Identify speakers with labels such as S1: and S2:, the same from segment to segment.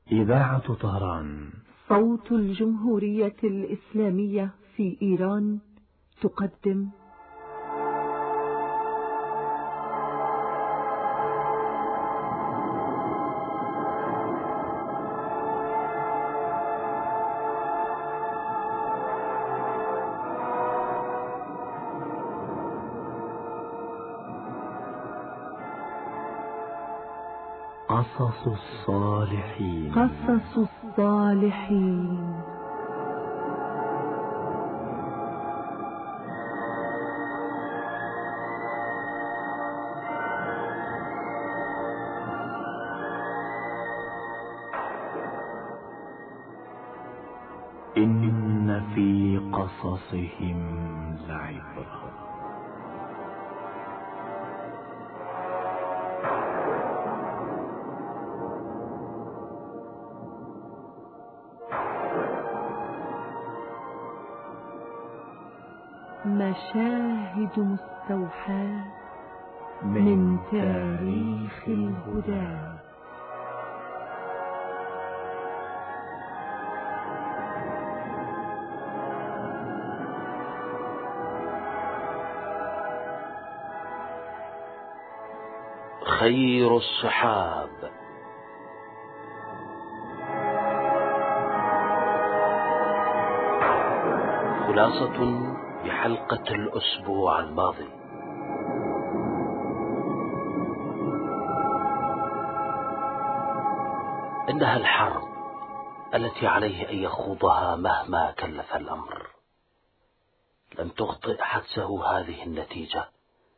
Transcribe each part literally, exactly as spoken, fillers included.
S1: إذاعة طهران
S2: صوت الجمهورية الإسلامية في إيران تقدم
S1: قصص الصالحين.
S2: قصص الصالحين.
S1: إن في قصصهم لعبرة.
S2: مشاهد مستوحاة من تاريخ الهدى.
S3: خير الصحاب. خلاصة بحلقة الأسبوع الماضي. إنها الحرب التي عليه أن يخوضها مهما كلف الأمر. لم تخطئ حدسه هذه النتيجة،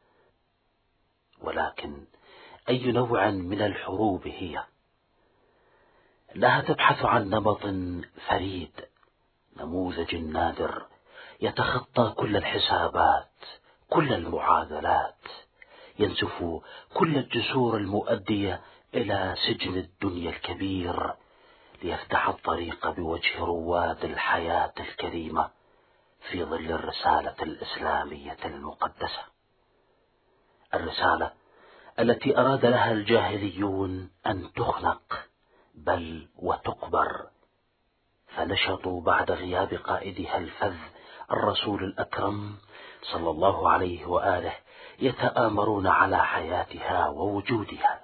S3: ولكن أي نوع من الحروب هي؟ إنها تبحث عن نمط فريد، نموذج نادر يتخطى كل الحسابات، كل المعادلات، ينسف كل الجسور المؤدية إلى سجن الدنيا الكبير، ليفتح الطريق بوجه رواد الحياة الكريمة في ظل الرسالة الإسلامية المقدسة. الرسالة التي أراد لها الجاهليون أن تخنق بل وتقبر، فنشطوا بعد غياب قائدها الفذ الرسول الأكرم صلى الله عليه وآله يتآمرون على حياتها ووجودها.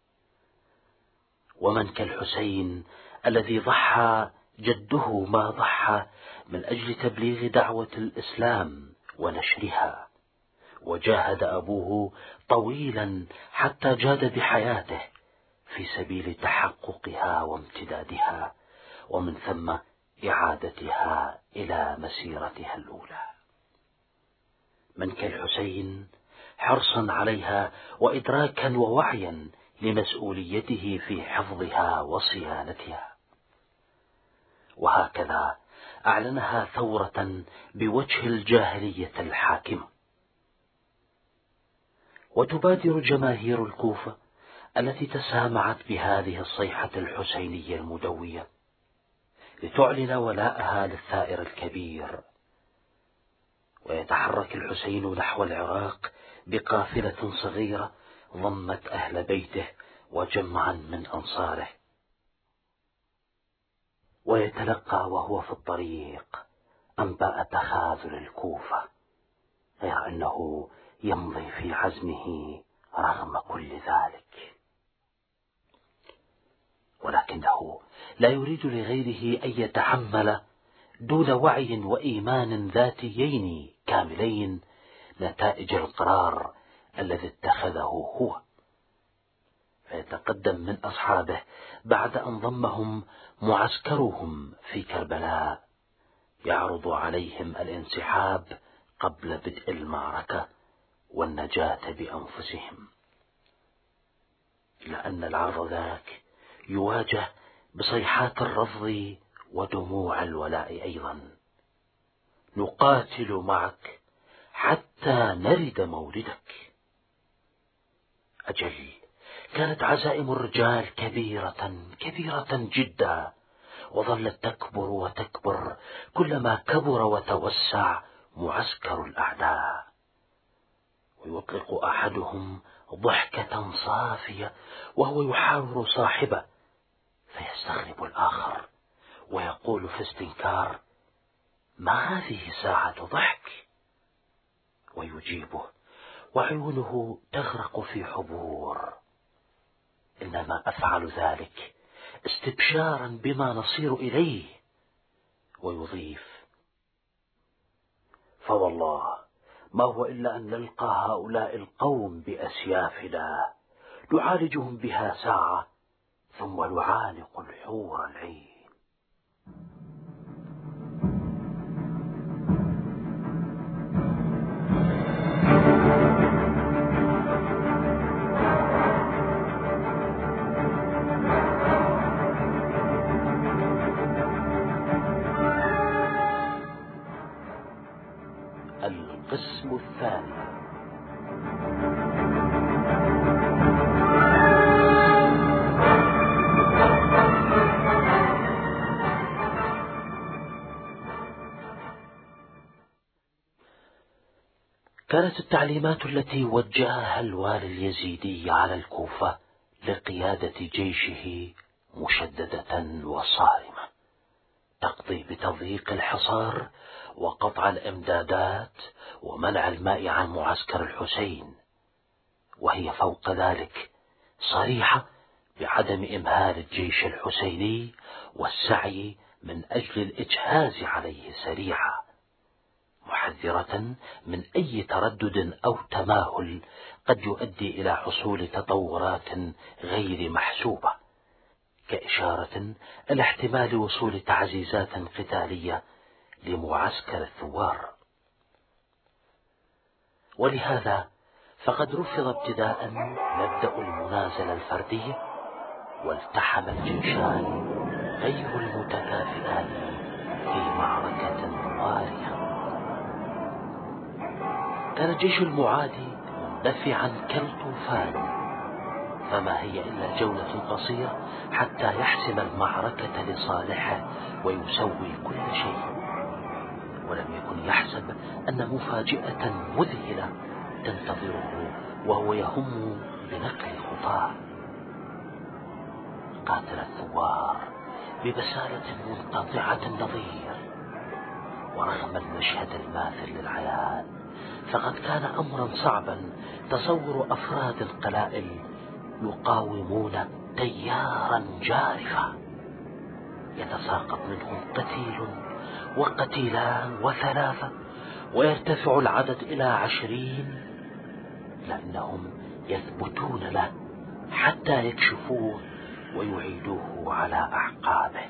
S3: ومن كالحسين الذي ضحى جده ما ضحى من أجل تبليغ دعوة الإسلام ونشرها، وجاهد أبوه طويلا حتى جاد بحياته في سبيل تحققها وامتدادها، ومن ثم إعادتها إلى مسيرتها الأولى. من كالحسين حرصا عليها وإدراكا ووعيا لمسؤوليته في حفظها وصيانتها. وهكذا أعلنها ثورة بوجه الجاهلية الحاكمة. وتبادر جماهير الكوفة التي تسامعت بهذه الصيحة الحسينية المدوية لتعلن ولاءها للثائر الكبير، ويتحرك الحسين نحو العراق بقافلة صغيرة ضمت أهل بيته وجمعا من أنصاره، ويتلقى وهو في الطريق أنباء تخاذل الكوفة، غير أنه يمضي في عزمه رغم كل ذلك. ولكنه لا يريد لغيره أن يتحمل دون وعي وإيمان ذاتيين كاملين نتائج القرار الذي اتخذه هو، فيتقدم من أصحابه بعد أن ضمهم معسكرهم في كربلاء، يعرض عليهم الانسحاب قبل بدء المعركة والنجاة بأنفسهم، لأن العرض ذاك يواجه بصيحات الرفض ودموع الولاء أيضا. نقاتل معك حتى نرد مولدك. أجل، كانت عزائم الرجال كبيرة كبيرة جدا، وظلت تكبر وتكبر كلما كبر وتوسع معسكر الأعداء. ويطلق أحدهم ضحكة صافية وهو يحاور صاحبه، فيستغرب الآخر ويقول في استنكار: ما هذه ساعة ضحك؟ ويجيبه وعيونه تغرق في حبور: إنما أفعل ذلك استبشارا بما نصير إليه. ويضيف: فوالله ما هو إلا أن نلقى هؤلاء القوم بأسيافنا نعالجهم بها ساعة ثم نعانق الحور العين. القسم الثاني. كانت التعليمات التي وجهها الوالي اليزيدي على الكوفة لقيادة جيشه مشددة وصارمة، تقضي بتضييق الحصار وقطع الإمدادات ومنع الماء عن معسكر الحسين، وهي فوق ذلك صريحة بعدم إمهال الجيش الحسيني والسعي من أجل الإجهاز عليه سريعا، محذرة من أي تردد أو تماهل قد يؤدي إلى حصول تطورات غير محسوبة، كإشارة إلى احتمال وصول تعزيزات قتالية لمعسكر الثوار. ولهذا فقد رفض ابتداء مبدأ المنازلة الفردية، والتحم الجيشان غير المتكافئان في معركة مضارية. كان الجيش المعادي مندفعا كالطوفان، فما هي إلا جولة قصيرة حتى يحسم المعركة لصالحه ويسوي كل شيء، ولم يكن يحسب أن مفاجأة مذهلة تنتظره وهو يهم بنقل خطاه. قاتل الثوار ببسالة منقطعة النظير، ورغم المشهد الماثل للعيان فقد كان أمرا صعبا تصور أفراد القلائل يقاومون تيارا جارفا يتساقط منهم قتيل وقتيلان وثلاثة ويرتفع العدد إلى عشرين، لأنهم يثبتون له حتى يكشفوه ويعيدوه على أعقابه.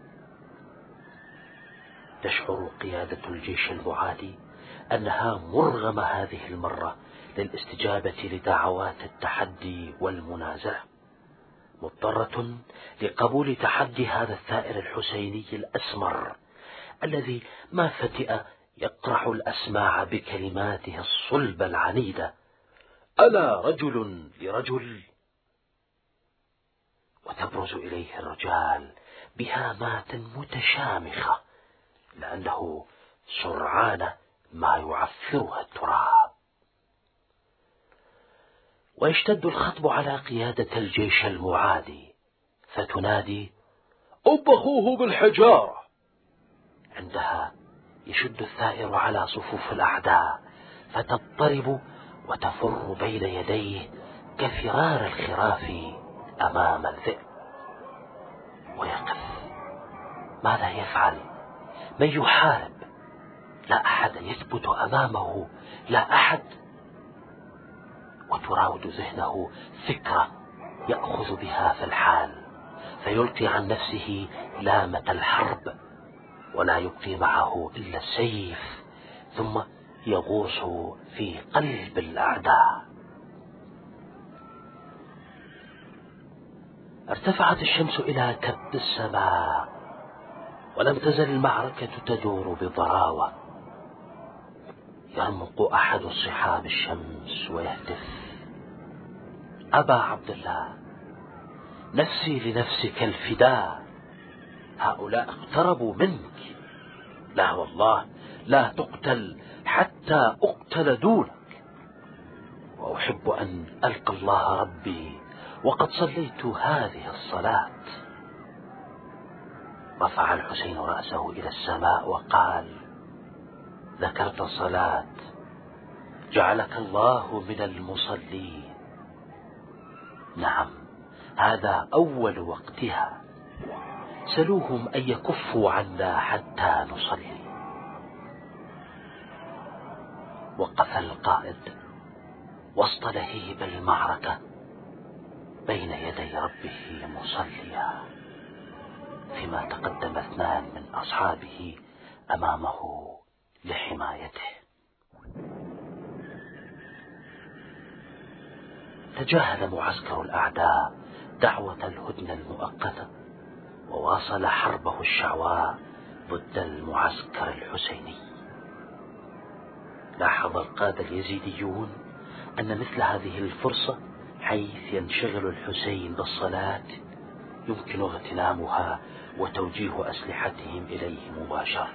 S3: تشعر قيادة الجيش المعادي أنها مرغمة هذه المرة للاستجابة لدعوات التحدي والمنازلة، مضطرة لقبول تحدي هذا الثائر الحسيني الأسمر الذي ما فتئ يقرح الأسماع بكلماته الصلبة العنيدة: ألا رجل لرجل؟ وتبرز إليه الرجال بهامات متشامخة لأنه سرعان ما يعفرها التراب. ويشتد الخطب على قيادة الجيش المعادي فتنادي: أبخوه بالحجارة. عندها يشد الثائر على صفوف الأعداء فتضطرب وتفر بين يديه كفرار الخراف أمام الذئب. ويقف، ماذا يفعل؟ من يحارب؟ لا أحد يثبت أمامه، لا أحد. وتراود ذهنه فكرة يأخذ بها في الحال، فيلقي عن نفسه لامة الحرب ولا يبقي معه إلا السيف، ثم يغوص في قلب الأعداء. ارتفعت الشمس إلى كب السماء ولم تزل المعركة تدور بضراوة. يرمق أحد الصحاب الشمس ويهتف: أبا عبد الله، نفسي لنفسك الفداء، هؤلاء اقتربوا منك، لا والله لا تقتل حتى أقتل دونك، وأحب أن ألقى الله ربي وقد صليت هذه الصلاة. رفع الحسين رأسه إلى السماء وقال: ذكرت الصلاة، جعلك الله من المصلين. نعم، هذا أول وقتها، سلوهم أن يكفوا عنا حتى نصلي. وقف القائد وسط لهيب المعركة بين يدي ربه مصليا، فيما تقدم اثنان من أصحابه أمامه لحمايته. تجاهل معسكر الأعداء دعوة الهدنة المؤقتة، وواصل حربه الشعواء ضد المعسكر الحسيني. لاحظ القادة اليزيديون أن مثل هذه الفرصة، حيث ينشغل الحسين بالصلاة، يمكن اغتنامها وتوجيه أسلحتهم إليه مباشرة.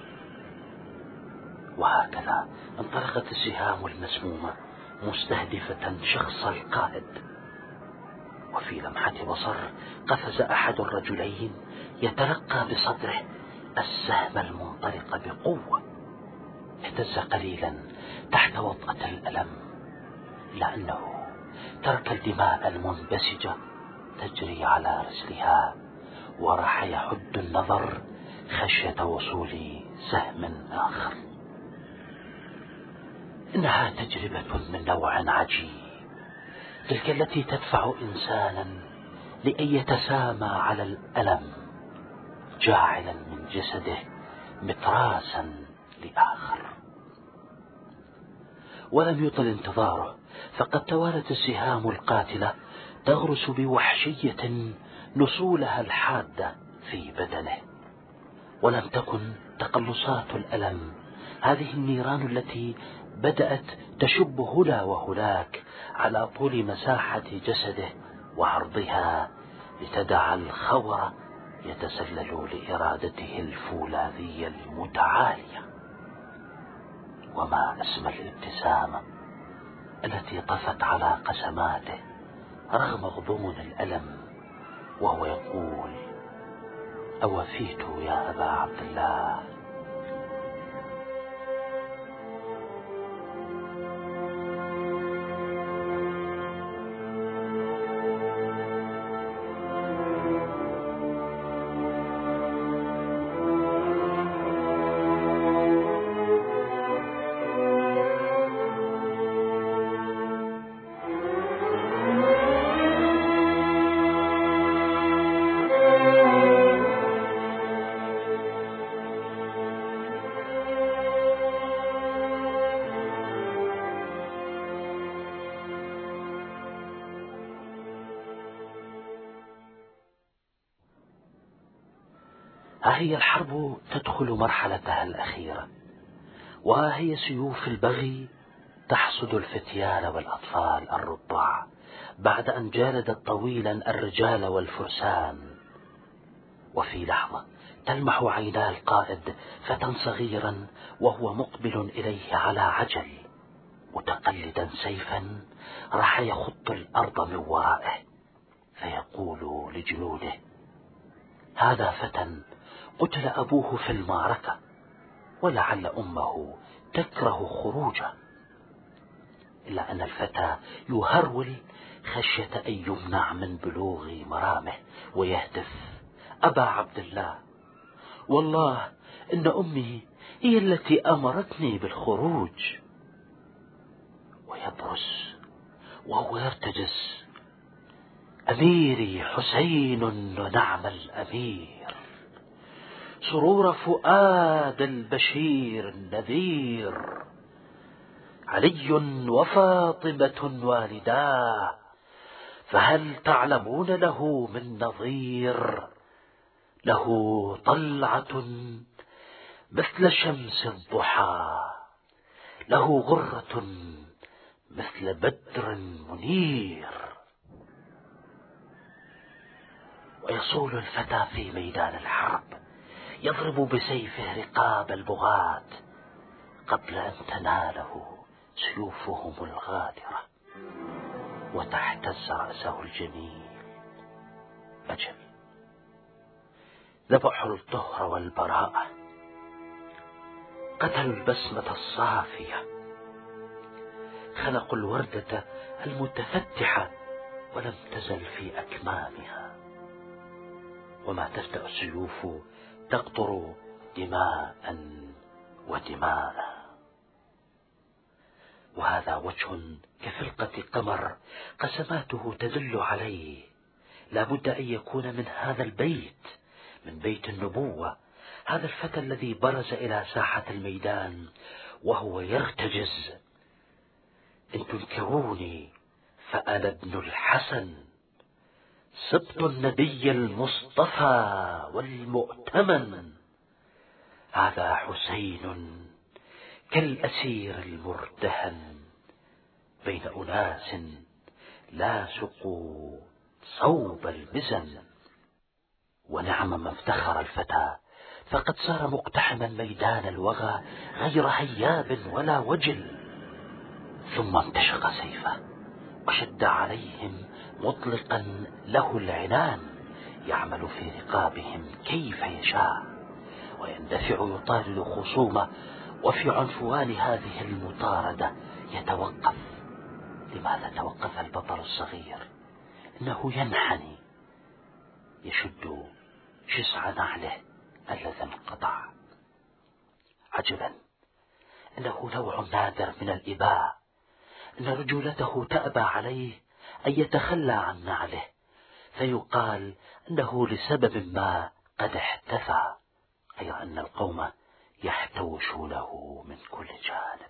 S3: وهكذا انطلقت السهام المسمومة مستهدفة شخص القائد، وفي لمحة بصر قفز أحد الرجلين يتلقى بصدره السهم المنطلق بقوة. اهتز قليلا تحت وطأة الألم، إلا أنه ترك الدماء المنبسجة تجري على رسلها، وراح يحد النظر خشية وصول سهم آخر. إنها تجربة من نوع عجيب، تلك التي تدفع إنسانا لأن يتسامى على الألم، جاعلا من جسده متراسا لآخر. ولم يطل انتظاره، فقد توالت السهام القاتلة تغرس بوحشية نصولها الحادة في بدنه. ولم تكن تقلصات الألم هذه النيران التي بدأت تشب هنا وهناك على طول مساحة جسده وعرضها، لتدع الخور يتسلل لإرادته الفولاذية المتعالية. وما أسمى الابتسامة التي طفت على قسماته رغم غضون الألم، وهو يقول: أوفيت يا أبا عبد الله. ها هي الحرب تدخل مرحلتها الأخيرة، وها هي سيوف البغي تحصد الفتيان والأطفال الرضع بعد أن جالدت طويلا الرجال والفرسان. وفي لحظة تلمح عينا القائد فتى صغيرا وهو مقبل إليه على عجل، متقلدا سيفا راح يخط الأرض من ورائه، فيقول لجنوده: هذا فتى قتل أبوه في المعركة، ولعل أمه تكره خروجه. إلا أن الفتى يهرول خشية أن يمنع من بلوغ مرامه، ويهتف: أبا عبد الله، والله إن أمي هي التي أمرتني بالخروج. ويبرس وهو يرتجز: أميري حسين ونعم الأمير، سرور فؤاد البشير النذير، علي وفاطمة والداه، فهل تعلمون له من نظير؟ له طلعة مثل شمس الضحى، له غرة مثل بدر منير. ويصول الفتى في ميدان الحرب يضرب بسيفه رقاب البغاة قبل أن تناله سيوفهم الغادرة وتحتز رأسه الجميل. أجل، ذبحوا الطهر والبراءة، قتلوا البسمة الصافية، خلقوا الوردة المتفتحة ولم تزل في أكمامها، وما تبدأ السيوف تقطر دماء ودماء. وهذا وجه كفلقة قمر قسماته تدل عليه، لا بد أن يكون من هذا البيت، من بيت النبوة، هذا الفتى الذي برز إلى ساحة الميدان وهو يرتجز: إن تنكروني فأنا ابن الحسن، سبط النبي المصطفى والمؤتمن. هذا حسين كالأسير المرتهن بين أناس لا سقوا صوب المزن. ونعم ما افتخر الفتى، فقد صار مقتحما ميدان الوغى غير هياب ولا وجل. ثم انتشق سيفه وشد عليهم مطلقا له العنان، يعمل في رقابهم كيف يشاء، ويندفع يطارد خصومه، وفي عنفوان هذه المطاردة يتوقف. لماذا توقف البطل الصغير؟ إنه ينحني يشد جسع نعله الذي انقطع. عجبا، إنه نوع نادر من الإباء، إن رجولته تأبى عليه أن يتخلى عن نعله، فيقال أنه لسبب ما قد احتفى، غير أن القوم يحتوشونه من كل جانب.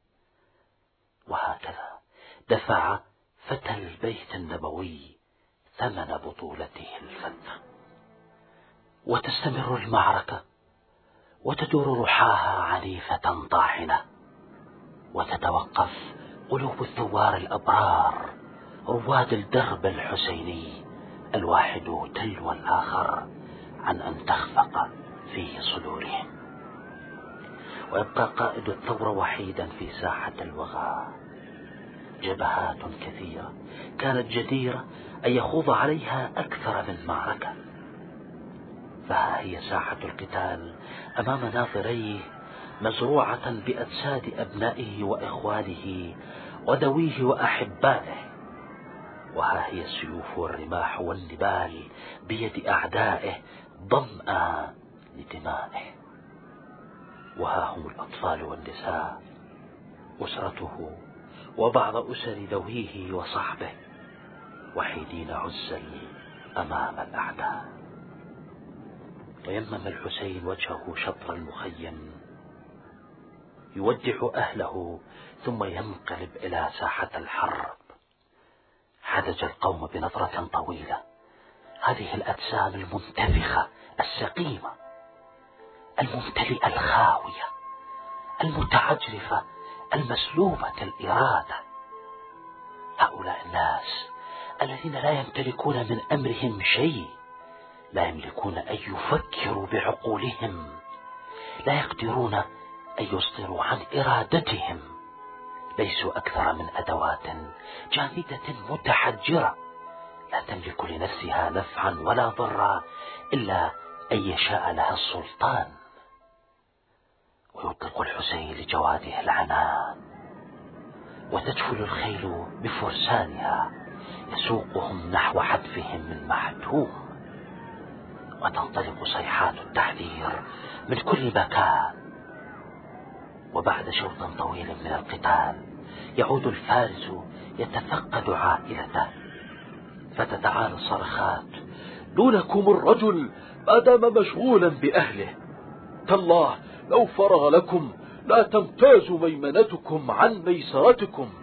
S3: وهكذا دفع فتى البيت النبوي ثمن بطولته الفذة. وتستمر المعركة وتدور رحاها عنيفة طاحنة، وتتوقف قلوب الثوار الأبرار رواد الدرب الحسيني الواحد تلو الآخر عن أن تخفق في صدورهم. ويبقى قائد الثورة وحيدا في ساحة الوغى. جبهات كثيرة كانت جديرة أن يخوض عليها أكثر من معركة، فها هي ساحة القتال أمام ناظريه، مزروعة بأجساد أبنائه وإخوانه وذويه وأحبائه. وها هي السيوف والرماح والنبال بيد أعدائه ظمأ لدمائه. وها هم الأطفال والنساء، أسرته وبعض أسر ذويه وصحبه، وحيدين عزل أمام الأعداء. ويمم الحسين وجهه شطر المخيم يودع أهله، ثم ينقلب إلى ساحة الحرب. حدج القوم بنظرة طويلة. هذه الأجسام المنتفخة السقيمة الممتلئة الخاوية المتعجرفة المسلوبة الإرادة، هؤلاء الناس الذين لا يمتلكون من أمرهم شيء، لا يملكون أن يفكروا بعقولهم، لا يقدرون أن يصدروا عن إرادتهم، ليسوا أكثر من أدوات جامدة متحجرة لا تملك لنفسها نفعا ولا ضرا إلا أن يشاء لها السلطان. ويطلق الحسين لجواده العنان، وتجفل الخيل بفرسانها يسوقهم نحو حتفهم من محتوم، وتنطلق صيحات التحذير من كل مكان. وبعد شوط طويل من القتال يعود الفارس يتفقد عائلته، فتتعالى الصرخات: دونكم الرجل ما دام مشغولا بأهله، تالله لو فرغ لكم لا تمتاز ميمنتكم عن ميسرتكم.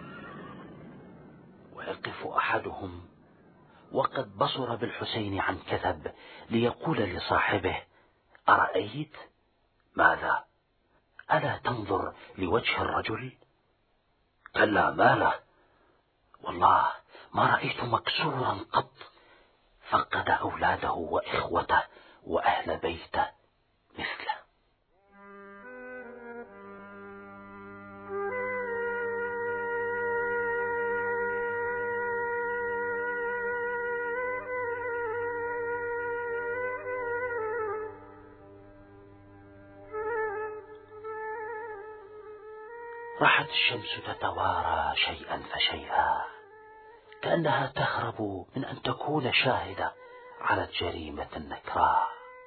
S3: ويقف أحدهم وقد بصر بالحسين عن كثب ليقول لصاحبه: أرأيت؟ ماذا؟ ألا تنظر لوجه الرجل؟ كلا، ما له، والله ما رأيت مكسورا قط، فقد أولاده وإخوته وأهل بيته مثله. راحت الشمس تتوارى شيئا فشيئا، كأنها تهرب من أن تكون شاهدة على الجريمة النكراء.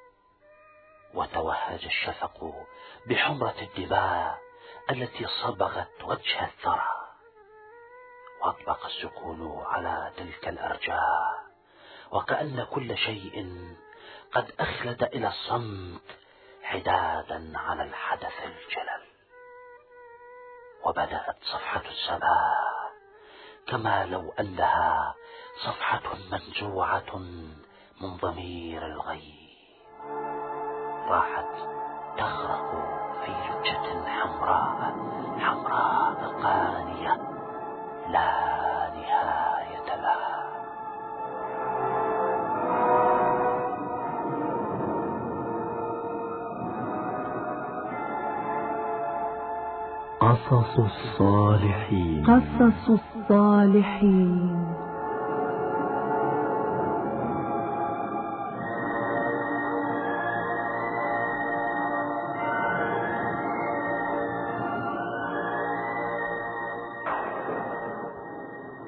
S3: وتوهج الشفق بحمرة الدماء التي صبغت وجه الثرى، وأطبق السكون على تلك الأرجاء، وكأن كل شيء قد أخلد إلى الصمت حدادا على الحدث الجلل. وبدأت صفحة السماء كما لو أنها صفحة منزوعة من ضمير الغيب، راحت تغرق في لجة حمراء حمراء قانية لا نهاية لها.
S1: قصص الصالحين.
S2: قصص الصالحين.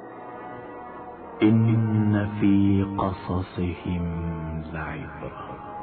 S1: إن في قصصهم لعبرة.